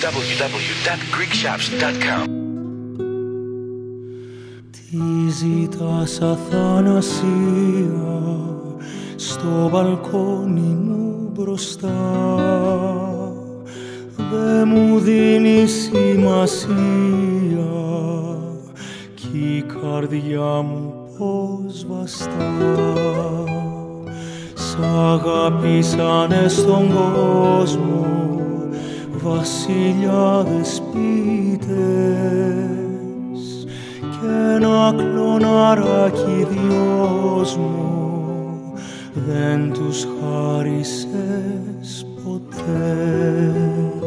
www.greekshops.com. Τι ζητάς αθανασία στο μπαλκόνι μου μπροστά, δε μου δίνει σημασία κι η καρδιά μου πως βαστά. Σ' αγαπήσανε στον κόσμο βασιλιάδες ποιητές κι ένα κλωναράκι δυος μου δεν τους χάρισες ποτέ.